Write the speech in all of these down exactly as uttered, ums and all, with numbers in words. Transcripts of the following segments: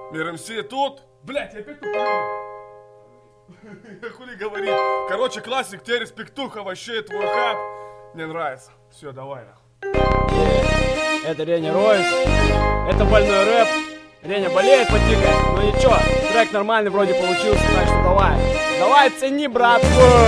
Мир эм си тут. Блять, я опять тупую. Хули говорит. Короче, классик, тебе респектуха, вообще твой хап. Мне нравится. Все, давай нахуй. Это Реня Ройс. Это больной рэп. Реня болеет потихо, но ничего, трек нормальный вроде получился, так что давай. Давай цени, братку.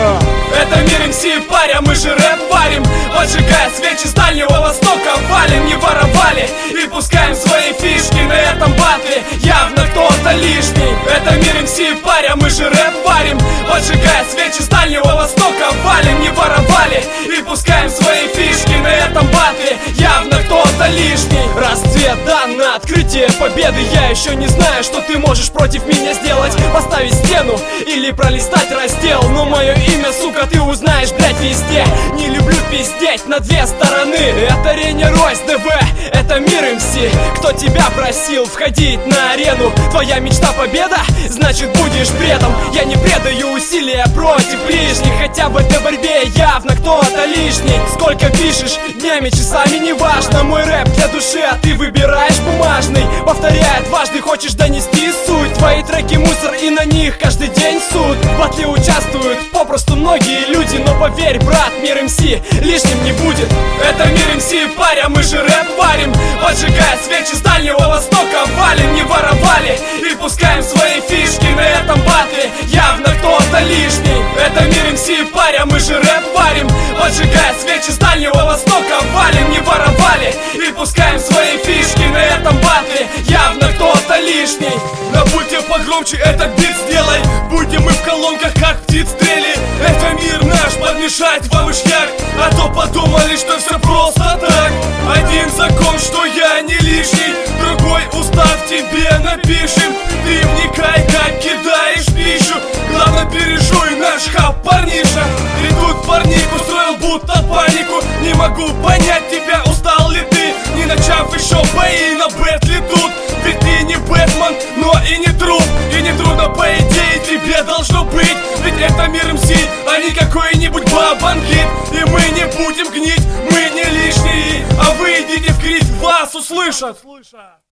Это Мир эм си, паря, мы же рэп варим. Поджигая свечи с Дальнего Востока, валим, не воровали и пускаем свои фишки на этом батле. Явно кто-то лишний. Это Мир эм си, паря, мы же рэп варим. Поджигая свечи с Дальнего Востока, валим, не воровали и пускаем свои фишки на этом батле. Явно кто-то лишний. Расцвет дан на открытие победы. Я еще не знаю, что ты можешь против меня сделать. Поставить стену или пролистать раздел. Но мое имя, сука, ты узнаешь, блять, везде. Не люблю пиздеть на две стороны. Это Реня Ройс, ДВ, это Мир эм си. Кто тебя просил входить на арену? Твоя мечта победа? Значит будешь бредом. Я не предаю усилия против ближних. Хотя в этой борьбе явно кто-то лишний. Сколько пишешь, днями, часами, неважно. Мой рэп для души, а ты выбираешь бумажный. Повторяю, дважды хочешь донести суть. Твои треки мусор, и на них каждый день суд. В батле участвуют попросту многие люди. Но поверь, брат, Мир эм си лишним не будет. Это Мир эм си, паря, мы же рэп варим. Поджигая свечи с Дальнего Востока, валим, не воровали и пускаем свои фишки на этом батле. Явно кто-то лишний. Это Мир эм си, паря, мы же рэп варим. Поджигая свечи с Дальнего Востока, валим, не воровали и пускаем свои фишки на этом батле. Явно кто-то лишний. Да будьте погромче, этот бит сделай. Будем мы в колонках, как птиц стрели. Это мир наш, подмешать вам ишняк. А то подумали, что все просто так. Один закон, что я не лишний. Другой устав тебе напишем. Ты вникай, как кидаешь пищу. Главное пережуй наш хап, парниша. И тут парник устроил будто панику. Не могу понять тебя, устал ли ты? Не начав еще бои на бэтли тут. Ведь ты не Бэтмен, но и не труп. И не трудно, по идее, тебе должно быть. Ведь это Мир эм си, а не какой-нибудь бабангит. И мы не будем гнить, мы не лишние. А вы идите в крик, вас услышат.